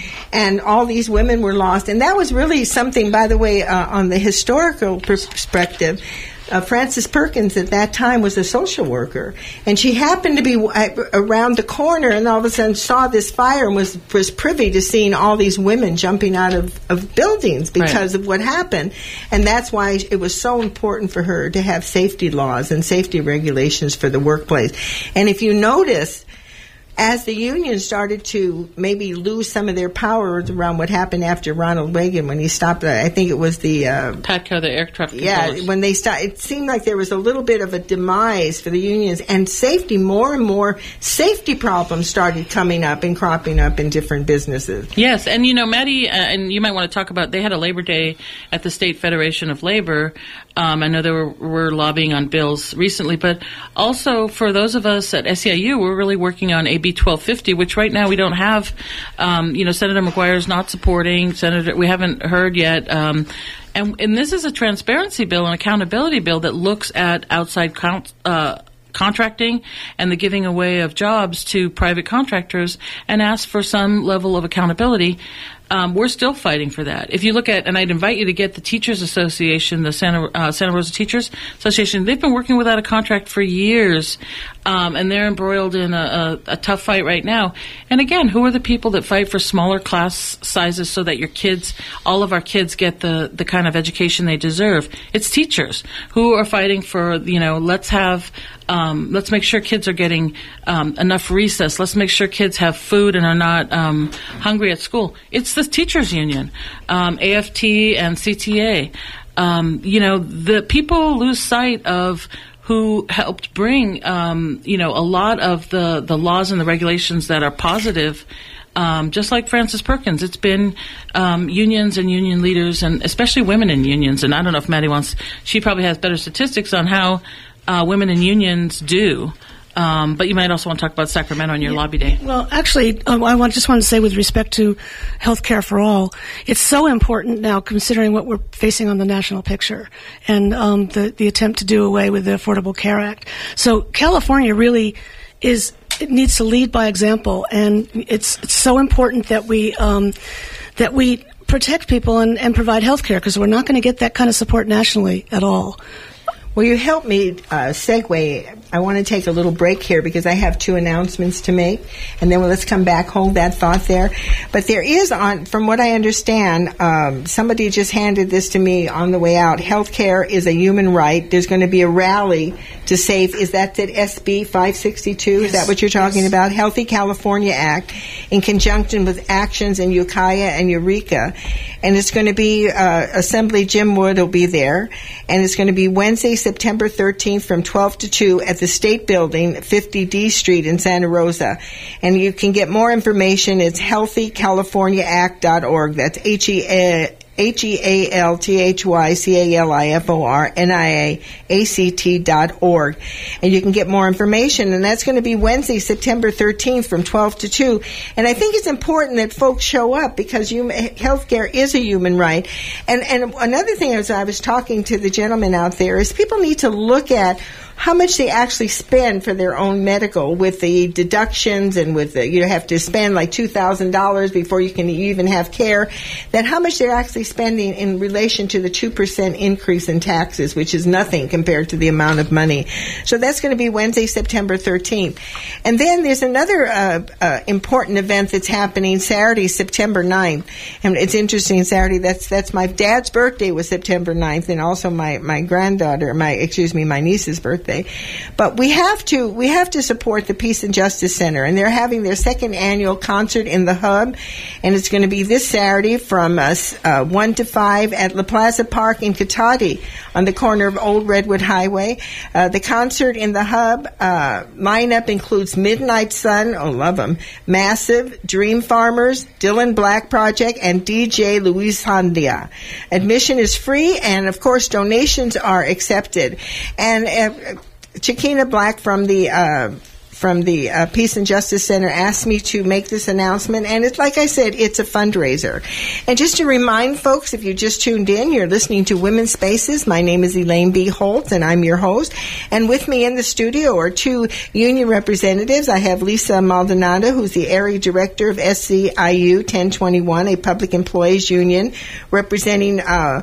[SPEAKER 2] and all these women were lost. And that was really something, by the way, uh, on the historical perspective. Uh, Frances Perkins at that time was a social worker, and she happened to be w- around the corner and all of a sudden saw this fire and was, was privy to seeing all these women jumping out of, of buildings because right. of what happened. And that's why it was so important for her to have safety laws and safety regulations for the workplace. And if you notice, as the union started to maybe lose some of their power around what happened after Ronald Reagan when he stopped, uh, I think it was the... Uh,
[SPEAKER 6] PATCO, the air traffic
[SPEAKER 2] Yeah,
[SPEAKER 6] controllers.
[SPEAKER 2] when they start, it seemed like there was a little bit of a demise for the unions, and safety, more and more safety problems started coming up and cropping up in different businesses.
[SPEAKER 6] Yes, and you know, Maddie, uh, and you might want to talk about, they had a Labor Day at the State Federation of Labor. Um, I know they were, were lobbying on bills recently, but also for those of us at S E I U, we're really working on A B twelve fifty, which right now we don't have. Um, you know, Senator McGuire is not supporting. Senator, we haven't heard yet. Um, and, and this is a transparency bill, an accountability bill that looks at outside count, uh, contracting and the giving away of jobs to private contractors and asks for some level of accountability. Um, we're still fighting for that. If you look at, and I'd invite you to get the Teachers Association, the Santa, uh, Santa Rosa Teachers Association, they've been working without a contract for years, um, and they're embroiled in a, a, a tough fight right now. And again, who are the people that fight for smaller class sizes so that your kids, all of our kids get the, the kind of education they deserve? It's teachers who are fighting for, you know, let's have, um, let's make sure kids are getting um, enough recess. Let's make sure kids have food and are not um, hungry at school. It's the teachers union, um, A F T and C T A. Um, you know, the people lose sight of who helped bring, um, you know, a lot of the, the laws and the regulations that are positive. Um, just like Frances Perkins, it's been um, unions and union leaders, and especially women in unions. And I don't know if Maddie wants, she probably has better statistics on how uh, women in unions do. Um, but you might also want to talk about Sacramento on your yeah. lobby day.
[SPEAKER 4] Well, actually, um, I want, just want to say with respect to health care for all, it's so important now considering what we're facing on the national picture and um, the, the attempt to do away with the Affordable Care Act. So California really is, it needs to lead by example, and it's, it's so important that we um, that we protect people and, and provide health care, because we're not going to get that kind of support nationally at all.
[SPEAKER 2] Well, you helped me uh, segue. I want to take a little break here because I have two announcements to make, and then well, let's come back, hold that thought there. But there is, on, from what I understand, um, somebody just handed this to me on the way out. Healthcare is a human right. There's going to be a rally to save, is that the S B five sixty-two? Yes. Is that what you're talking yes. about? Healthy California Act, in conjunction with Actions and Ukiah and Eureka. And it's going to be, uh, Assembly Jim Wood will be there, and it's going to be Wednesday, September thirteenth from twelve to two at the State Building, fifty D Street in Santa Rosa. And you can get more information. It's healthy california act dot org. That's H E A H E A L T H Y C A L I F O R N I A A C T dot org. And you can get more information, and that's going to be Wednesday, September thirteenth from twelve to two. And I think it's important that folks show up because you, healthcare is a human right. And, and another thing, as I was talking to the gentleman out there, is people need to look at how much they actually spend for their own medical with the deductions and with the, you have to spend like two thousand dollars before you can even have care, then how much they're actually spending in relation to the two percent increase in taxes, which is nothing compared to the amount of money. So that's going to be Wednesday, September thirteenth. And then there's another uh, uh, important event that's happening Saturday, September ninth. And it's interesting, Saturday, that's that's my dad's birthday was September ninth, and also my, my granddaughter, my, excuse me, my niece's birthday. But we have to we have to support the Peace and Justice Center, and they're having their second annual concert in the Hub, and it's going to be this Saturday from uh, uh, one to five at La Plaza Park in Cotati on the corner of Old Redwood Highway. Uh, the concert in the Hub uh, lineup includes Midnight Sun, oh love them, Massive, Dream Farmers, Dylan Black Project, and D J Luis Hondia. Admission is free, and of course donations are accepted. And uh, Chiquina Black from the uh, from the uh, Peace and Justice Center asked me to make this announcement, and it's like I said, it's a fundraiser. And just to remind folks, if you just tuned in, you're listening to Women's Spaces. My name is Elaine B. Holtz, and I'm your host. And with me in the studio are two union representatives. I have Lisa Maldonado, who's the area director of S C I U ten twenty-one, a public employees union representing uh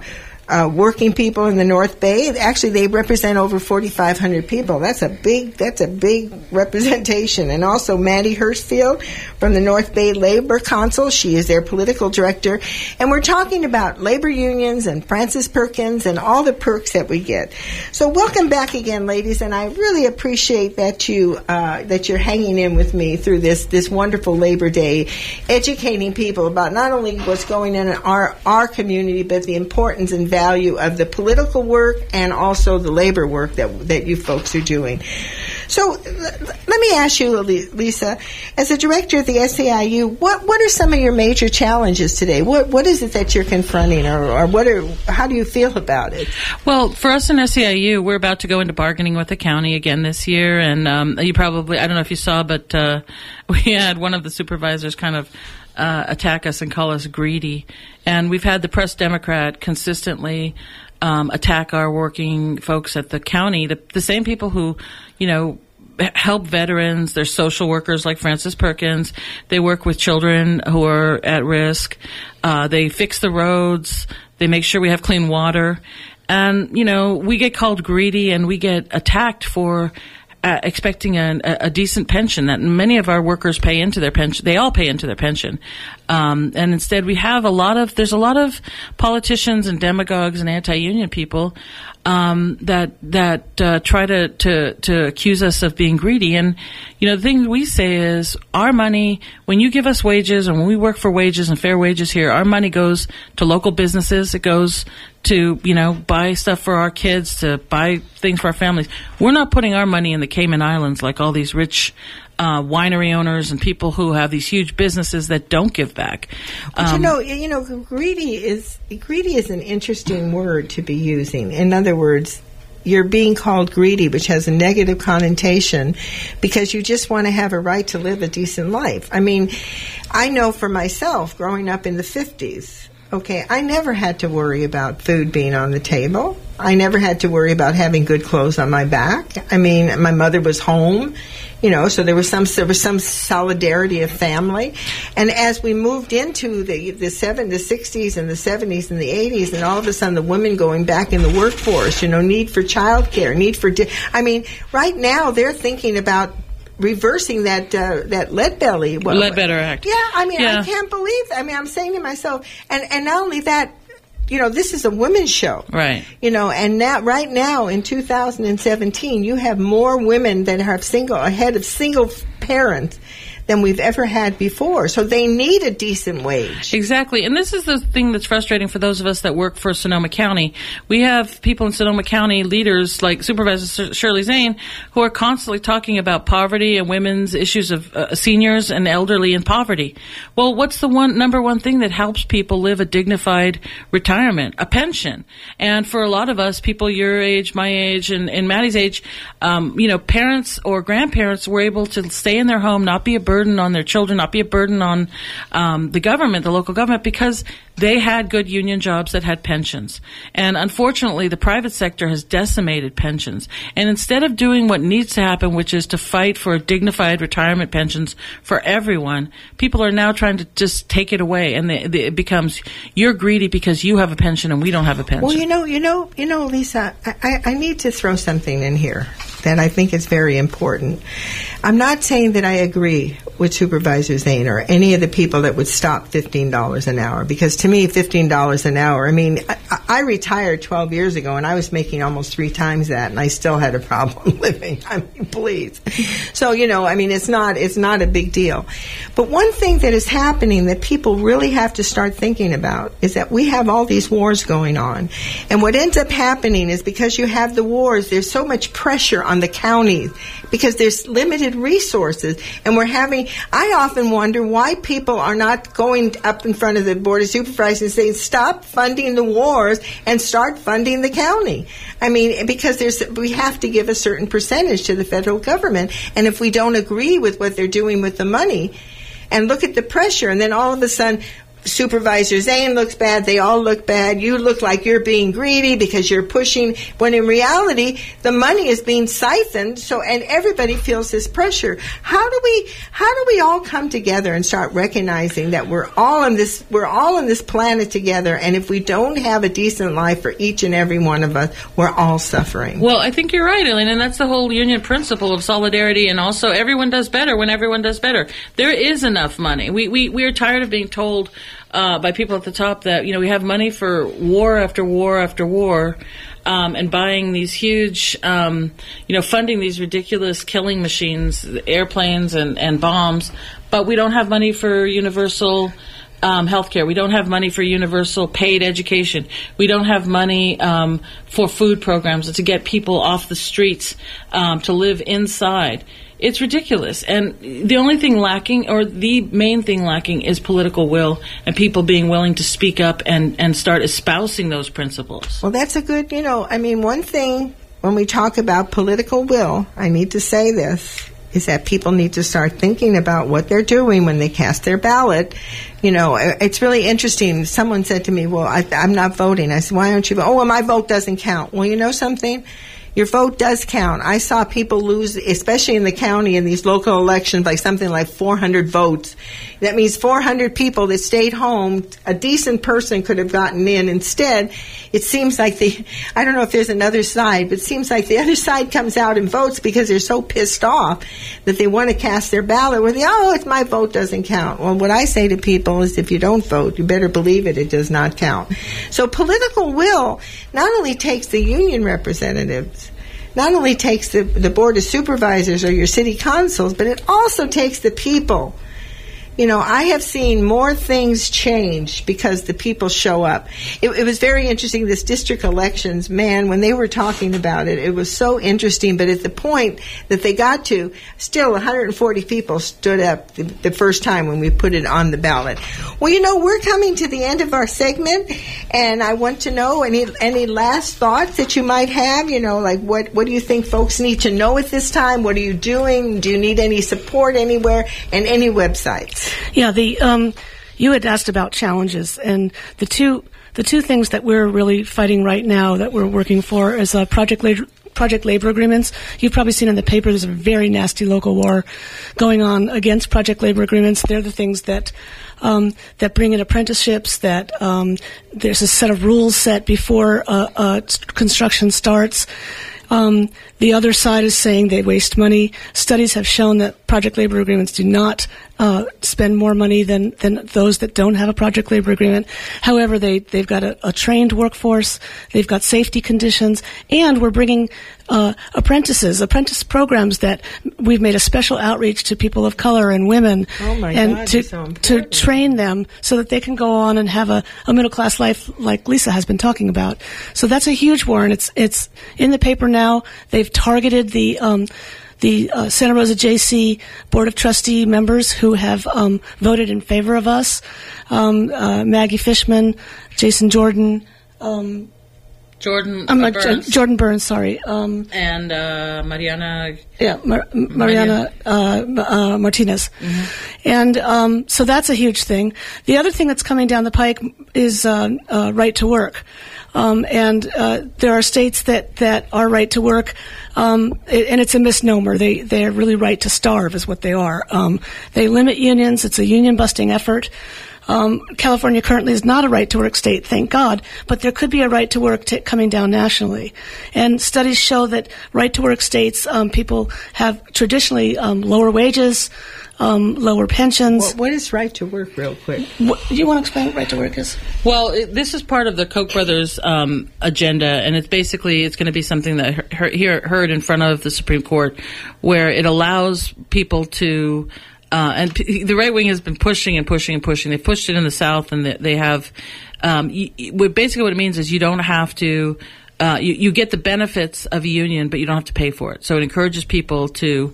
[SPEAKER 2] uh, working people in the North Bay. Actually, they represent over forty-five hundred people. That's a big, that's a big representation. And also Maddie Hurstfield from the North Bay Labor Council. She is their political director. And we're talking about labor unions and Frances Perkins and all the perks that we get. So welcome back again, ladies. And I really appreciate that you uh, that you're hanging in with me through this this wonderful Labor Day, educating people about not only what's going on in our our community, but the importance and value of the political work and also the labor work that that you folks are doing. So let me ask you, Lisa, as a director at the S A I U, what what are some of your major challenges today? What what is it that you're confronting, or, or what are how do you feel about it?
[SPEAKER 6] Well, for us in S A I U, we're about to go into bargaining with the county again this year, and um, you probably, I don't know if you saw, but uh, we had one of the supervisors kind of uh, attack us and call us greedy, and we've had the Press Democrat consistently um, attack our working folks at the county, the, the same people who, you know, help veterans. They're social workers like Frances Perkins. They work with children who are at risk. Uh, they fix the roads. They make sure we have clean water. And, you know, we get called greedy and we get attacked for uh, expecting a, a decent pension that many of our workers pay into their pension. They all pay into their pension. Um, and instead we have a lot of, there's a lot of politicians and demagogues and anti-union people Um, that that uh, try to, to to accuse us of being greedy. And, you know, the thing we say is our money, when you give us wages and when we work for wages and fair wages here, our money goes to local businesses. It goes to, you know, buy stuff for our kids, to buy things for our families. We're not putting our money in the Cayman Islands like all these rich Uh, winery owners and people who have these huge businesses that don't give back.
[SPEAKER 2] But
[SPEAKER 6] Um,
[SPEAKER 2] you know, you know, greedy is greedy is an interesting word to be using. In other words, you're being called greedy, which has a negative connotation, because you just want to have a right to live a decent life. I mean, I know for myself, growing up in the fifties, okay, I never had to worry about food being on the table. I never had to worry about having good clothes on my back. I mean, my mother was home, you know, so there was some there was some solidarity of family. And as we moved into the the seven, the sixties and the seventies and the eighties, and all of a sudden the women going back in the workforce, you know, need for child care, need for, di- I mean, right now they're thinking about reversing that uh, that lead belly. Well,
[SPEAKER 6] Ledbetter Act.
[SPEAKER 2] Yeah, I mean,
[SPEAKER 6] Yeah.
[SPEAKER 2] I can't believe that. I mean, I'm saying to myself, and, and not only that, you know, this is a women's show.
[SPEAKER 6] Right.
[SPEAKER 2] You know, and now, right now in two thousand seventeen, you have more women that have single, ahead of single parents than we've ever had before. So they need a decent wage.
[SPEAKER 6] Exactly. And this is the thing that's frustrating for those of us that work for Sonoma County. We have people in Sonoma County, leaders like Supervisor Shirley Zane, who are constantly talking about poverty and women's issues of uh, seniors and elderly in poverty. Well, what's the one number one thing that helps people live a dignified retirement? A pension. And for a lot of us, people your age, my age, and, and Maddie's age, um, you know, parents or grandparents were able to stay in their home, not be a burden on their children, not be a burden on um, the government, the local government, because they had good union jobs that had pensions. And unfortunately, the private sector has decimated pensions. And instead of doing what needs to happen, which is to fight for dignified retirement pensions for everyone, people are now trying to just take it away. And they, they, it becomes, you're greedy because you have a pension and we don't have a pension.
[SPEAKER 2] Well, you know, you know, you know, Lisa, I, I, I need to throw something in here that I think is very important. I'm not saying that I agree with Supervisor Zane or any of the people that would stop fifteen dollars an hour, because to me, fifteen dollars an hour, I mean, I, I retired twelve years ago and I was making almost three times that and I still had a problem living. I mean, please. So, you know, I mean, it's not, it's not a big deal. But one thing that is happening that people really have to start thinking about is that we have all these wars going on. And what ends up happening is because you have the wars, there's so much pressure on the counties because there's limited resources. And we're having, I often wonder why people are not going up in front of the Board of Supervisors and saying, stop funding the wars and start funding the county. I mean, because there's, we have to give a certain percentage to the federal government. And if we don't agree with what they're doing with the money, and look at the pressure, and then all of a sudden, Supervisor Zane looks bad. They all look bad. You look like you're being greedy because you're pushing, when in reality, the money is being siphoned, so, and everybody feels this pressure. How do we, how do we all come together and start recognizing that we're all on this, we're all on this planet together, and if we don't have a decent life for each and every one of us, we're all suffering?
[SPEAKER 6] Well, I think you're right, Elaine, and that's the whole union principle of solidarity, and also everyone does better when everyone does better. There is enough money. We, we, we are tired of being told Uh, by people at the top that, you know, we have money for war after war after war, um, and buying these huge, um, you know, funding these ridiculous killing machines, airplanes and, and bombs, but we don't have money for universal um, health care. We don't have money for universal paid education. We don't have money um, for food programs to get people off the streets um, to live inside. It's ridiculous. And the only thing lacking, or the main thing lacking, is political will and people being willing to speak up and, and start espousing those principles.
[SPEAKER 2] Well, that's a good, you know, I mean, one thing when we talk about political will, I need to say this, is that people need to start thinking about what they're doing when they cast their ballot. You know, it's really interesting. Someone said to me, well, I, I'm not voting. I said, why don't you vote? Oh, well, my vote doesn't count. Well, you know something? Your vote does count. I saw people lose, especially in the county, in these local elections, like something like four hundred votes. That means four hundred people that stayed home, a decent person could have gotten in. Instead, it seems like the, I don't know if there's another side, but it seems like the other side comes out and votes because they're so pissed off that they want to cast their ballot where they, oh, it's my vote doesn't count. Well, what I say to people is if you don't vote, you better believe it, it does not count. So political will not only takes the union representatives, not only takes the, the board of supervisors or your city councils, but it also takes the people. You know, I have seen more things change because the people show up. It, it was very interesting, this district elections, man, when they were talking about it, it was so interesting. But at the point that they got to, still one hundred forty people stood up the, the first time when we put it on the ballot. Well, you know, we're coming to the end of our segment, and I want to know any any last thoughts that you might have. You know, like what, what do you think folks need to know at this time? What are you doing? Do you need any support anywhere? And any websites?
[SPEAKER 4] Yeah, the um, you had asked about challenges, and the two the two things that we're really fighting right now that we're working for is uh, project labor, project labor agreements. You've probably seen in the paper there's a very nasty local war going on against project labor agreements. They're the things that um, that bring in apprenticeships. That um, there's a set of rules set before uh, uh, construction starts. Um, the other side is saying they waste money. Studies have shown that project labor agreements do not uh, spend more money than, than those that don't have a project labor agreement. However, they, they've got a, a trained workforce, they've got safety conditions, and we're bringing uh, apprentices, apprentice programs that we've made a special outreach to people of color and women,
[SPEAKER 2] oh my
[SPEAKER 4] and
[SPEAKER 2] God,
[SPEAKER 4] to,
[SPEAKER 2] so
[SPEAKER 4] to train them so that they can go on and have a, a middle-class life like Lisa has been talking about. So that's a huge war, and it's, it's in the paper now. They've targeted the um, the uh, Santa Rosa J C Board of Trustee members who have um, voted in favor of us. Um, uh, Maggie Fishman, Jason Jordan, um,
[SPEAKER 6] Jordan
[SPEAKER 4] um, uh,
[SPEAKER 6] Burns.
[SPEAKER 4] Jordan Burns, sorry, um,
[SPEAKER 6] and uh, Mariana.
[SPEAKER 4] Yeah, Mar- Mariana uh, uh, Martinez, mm-hmm. and um, so that's a huge thing. The other thing that's coming down the pike is uh, uh, right to work. Um, and uh, there are states that, that are right to work, um, it, and it's a misnomer. They they're really right to starve, is what they are. Um, they limit unions. It's a union-busting effort. Um, California currently is not a right-to-work state, thank God, but there could be a right-to-work t- coming down nationally. And studies show that right-to-work states, um, people have traditionally um, lower wages, um, lower pensions.
[SPEAKER 2] Well, what is right to work, real quick?
[SPEAKER 4] What, do you want to explain what right to work is?
[SPEAKER 6] Well, it, this is part of the Koch brothers um, agenda, and it's basically it's going to be something that he- he- heard in front of the Supreme Court, where it allows people to. Uh, and p- the right wing has been pushing and pushing and pushing. They've pushed it in the South, and they, they have. Um, y- y- basically, what it means is you don't have to. Uh, you, you get the benefits of a union, but you don't have to pay for it. So it encourages people to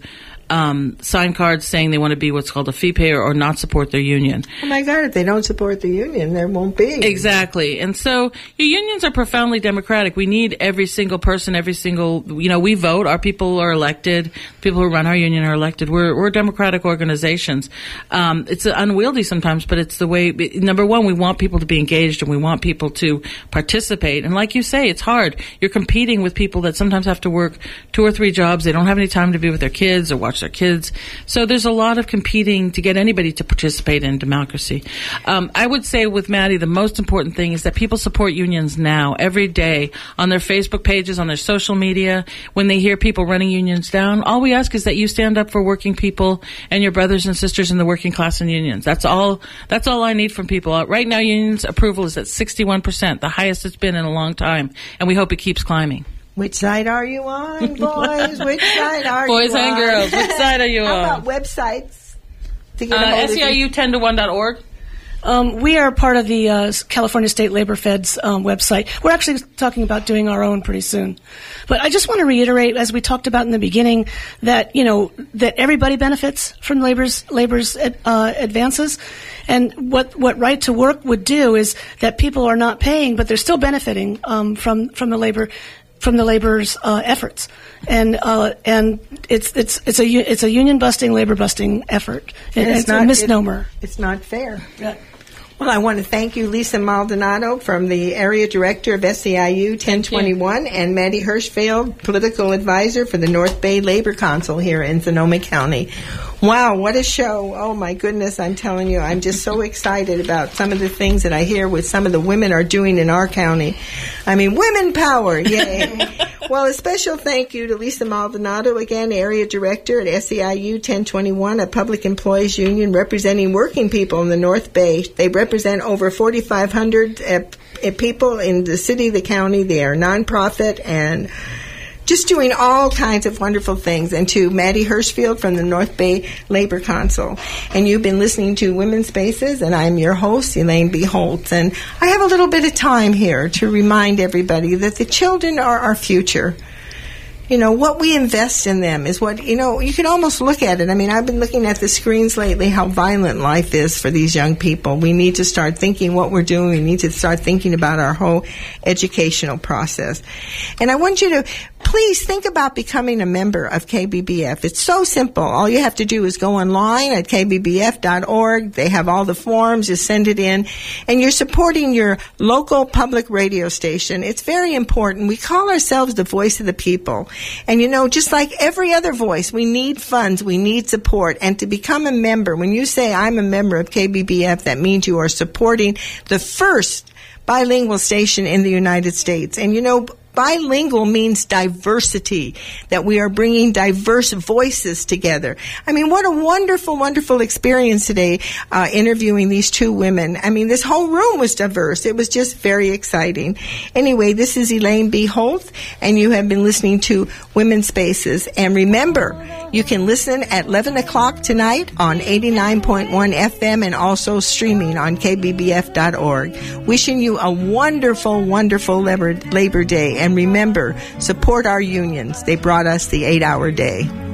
[SPEAKER 6] um, sign cards saying they want to be what's called a fee payer or not support their union.
[SPEAKER 2] Oh my God, if they don't support the union, there won't be.
[SPEAKER 6] Exactly. And so your unions are profoundly democratic. We need every single person, every single, you know, we vote. Our people are elected. People who run our union are elected. We're, we're democratic organizations. Um, it's unwieldy sometimes, but it's the way, number one, we want people to be engaged and we want people to participate. And like you say, it's hard. You're competing with people that sometimes have to work two or three jobs. They don't have any time to be with their kids or watch their kids. So there's a lot of competing to get anybody to participate in democracy. Um, I would say with Maddie, the most important thing is that people support unions now, every day, on their Facebook pages, on their social media. When they hear people running unions down, all we ask is that you stand up for working people and your brothers and sisters in the working class and unions. That's all, that's all I need from people. Uh, right now, unions approval is at sixty-one percent, the highest it's been in a long time, and we hope it keeps climbing.
[SPEAKER 2] Which side are you on, boys? Which side are
[SPEAKER 6] boys
[SPEAKER 2] you on?
[SPEAKER 6] Boys and girls, which side are you
[SPEAKER 2] How
[SPEAKER 6] on?
[SPEAKER 2] How about websites? To get
[SPEAKER 6] uh,
[SPEAKER 2] a hold
[SPEAKER 6] S E I U ten to one dot org.
[SPEAKER 4] Um, we are part of the uh, California State Labor Fed's um, website. We're actually talking about doing our own pretty soon. But I just want to reiterate, as we talked about in the beginning, that, you know, that everybody benefits from labor's, labor's uh, advances. And what, what Right to Work would do is that people are not paying, but they're still benefiting um, from, from the labor from the labor's uh, efforts, and uh, and it's it's it's a it's a union busting, labor busting effort.
[SPEAKER 2] And
[SPEAKER 4] it's,
[SPEAKER 2] it's not,
[SPEAKER 4] a misnomer.
[SPEAKER 2] It, it's not fair.
[SPEAKER 4] Yeah.
[SPEAKER 2] Well, I want to thank you, Lisa Maldonado, from the Area Director of S E I U ten twenty-one, and Maddie Hirschfeld, Political Advisor for the North Bay Labor Council here in Sonoma County. Wow, what a show. Oh, my goodness, I'm telling you, I'm just so excited about some of the things that I hear what some of the women are doing in our county. I mean, women power, yay. Well, a special thank you to Lisa Maldonado, again, Area Director at S E I U ten twenty-one, a public employees union representing working people in the North Bay. They represent over forty-five hundred uh, people in the city, the county. They are nonprofit and just doing all kinds of wonderful things. And to Maddie Hirschfeld from the North Bay Labor Council. And you've been listening to Women's Spaces, and I'm your host, Elaine B. Holtz. And I have a little bit of time here to remind everybody that the children are our future. You know, what we invest in them is what, you know, you can almost look at it. I mean, I've been looking at the screens lately, how violent life is for these young people. We need to start thinking what we're doing. We need to start thinking about our whole educational process. And I want you to please think about becoming a member of K B B F. It's so simple. All you have to do is go online at k b b f dot org. They have all the forms. Just send it in. And you're supporting your local public radio station. It's very important. We call ourselves the voice of the people. And, you know, just like every other voice, we need funds, we need support. And to become a member, when you say I'm a member of K B B F, that means you are supporting the first bilingual station in the United States. And, you know, bilingual means diversity, that we are bringing diverse voices together. I mean, what a wonderful, wonderful experience today, uh, interviewing these two women. I mean, this whole room was diverse. It was just very exciting. Anyway, this is Elaine B. Holtz, and you have been listening to Women's Spaces. And remember, you can listen at eleven o'clock tonight on eighty-nine point one F M and also streaming on k b b f dot org. Wishing you a wonderful, wonderful Labor, Labor Day. And remember, support our unions. They brought us the eight-hour day.